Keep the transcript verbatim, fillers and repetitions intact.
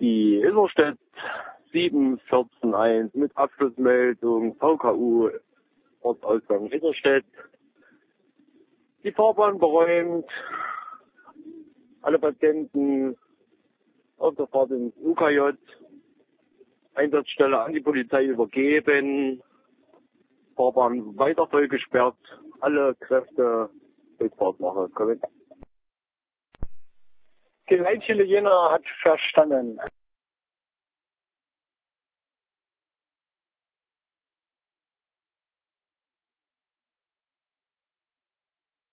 Die Illerstedt sieben vierzehn eins mit Abschlussmeldung V K U Ortsausgang Illerstedt. Die Fahrbahn beräumt, alle Patienten auf der Fahrt ins U K J, Einsatzstelle an die Polizei übergeben, Fahrbahn weiter voll gesperrt, alle Kräfte Rückfahrt machen. Die Leitstelle Jena hat verstanden.